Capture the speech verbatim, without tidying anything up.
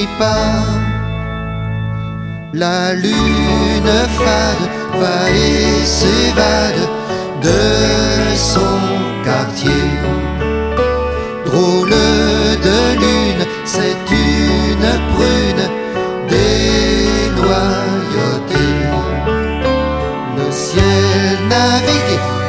pas. La lune fade va et s'évade de son quartier. Drôle de lune, c'est une prune déloyauté. Le ciel navigue